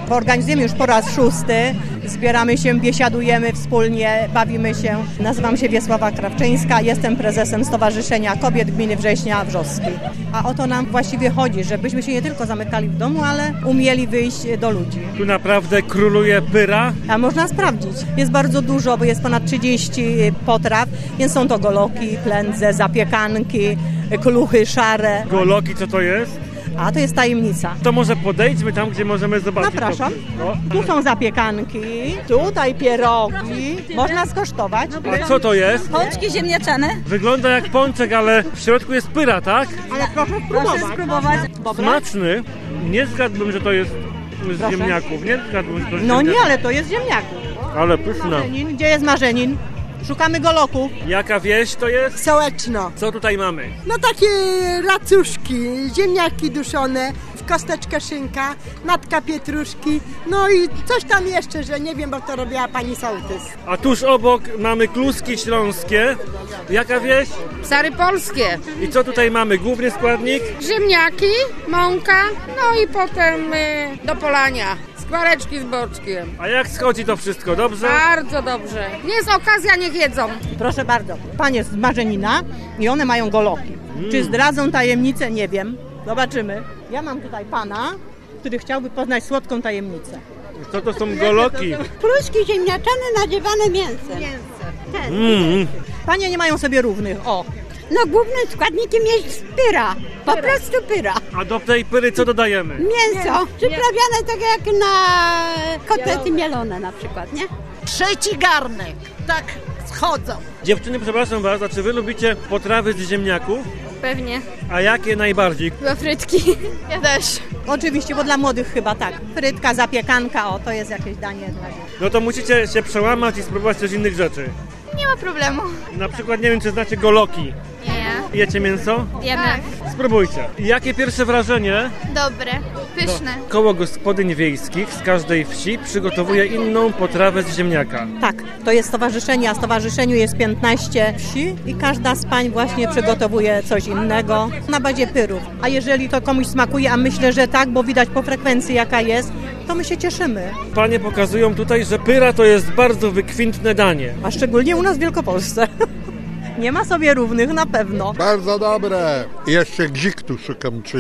Organizujemy już po raz 6. Zbieramy się, biesiadujemy wspólnie, bawimy się. Nazywam się Wiesława Krawczyńska, jestem prezesem Stowarzyszenia Kobiet Gminy Września Wrzoski. A o to nam właściwie chodzi, żebyśmy się nie tylko zamykali w domu, ale umieli wyjść do ludzi. Tu naprawdę króluje pyra? A można sprawdzić. Jest bardzo dużo, bo jest ponad 30 potraw, więc są to goloki, plędze, zapiekanki, kluchy szare. Goloki, co to jest? A to jest tajemnica. To może podejdźmy tam, gdzie możemy zobaczyć. Zapraszam. Tu są zapiekanki, tutaj pierogi. Można skosztować. A co to jest? Pączki ziemniaczane. Wygląda jak pączek, ale w środku jest pyra, tak? Ale proszę spróbować. Dobre? Smaczny. Nie zgadłbym, że to jest z ziemniaków. Nie zgadłbym, że to jest z No ziemniaków. nie, ale to jest z ziemniaków. Ale pyszna. Marzenin. Gdzie jest marzenin? Szukamy goloków. Jaka wieś to jest? Sołeczno. Co tutaj mamy? No takie racuszki, ziemniaki duszone, w kosteczkę szynka, natka pietruszki, no i coś tam jeszcze, że nie wiem, bo to robiła pani sołtys. A tuż obok mamy kluski śląskie. Jaka wieś? Psary polskie, I co tutaj mamy? Główny składnik? ziemniaki, mąka, no i potem do polania. Skwareczki z boczkiem. A jak schodzi to wszystko? Dobrze? Bardzo dobrze. Jest okazja, niech jedzą. Proszę bardzo. Pan jest z marzenina i one mają goloki. Czy zdradzą tajemnicę? Nie wiem. Zobaczymy. Ja mam tutaj pana, który chciałby poznać słodką tajemnicę. Co to są goloki? Pluszki ziemniaczane nadziewane mięsem. Panie nie mają sobie równych. O, No głównym składnikiem jest pyra. Po prostu pyra. A do tej pyry co dodajemy? Mięso. Przyprawiane tak jak na kotlety mielone na przykład, nie? Trzeci garnek, tak schodzą. Dziewczyny, przepraszam was, a czy wy lubicie potrawy z ziemniaków? Pewnie. A jakie najbardziej? Chyba frytki. Ja też. oczywiście, bo dla młodych chyba tak. Frytka, zapiekanka, o, to jest jakieś danie dla nich. No to musicie się przełamać i spróbować też innych rzeczy. Nie ma problemu. Na przykład nie wiem, czy znacie goloki. Nie. Jecie mięso? Jemy. Spróbujcie. I jakie pierwsze wrażenie? Dobre. Pyszne. Koło gospodyń wiejskich z każdej wsi przygotowuje inną potrawę z ziemniaka. Tak, to jest stowarzyszenie, a w stowarzyszeniu jest 15 wsi i każda z pań właśnie przygotowuje coś innego na bazie pyrów. A jeżeli to komuś smakuje, a myślę, że tak, bo widać po frekwencji jaka jest, to my się cieszymy. Panie pokazują tutaj, że pyra to jest bardzo wykwintne danie. A szczególnie u nas w Wielkopolsce. Nie ma sobie równych na pewno. Bardzo dobre. Jeszcze gzik tu szukam, czy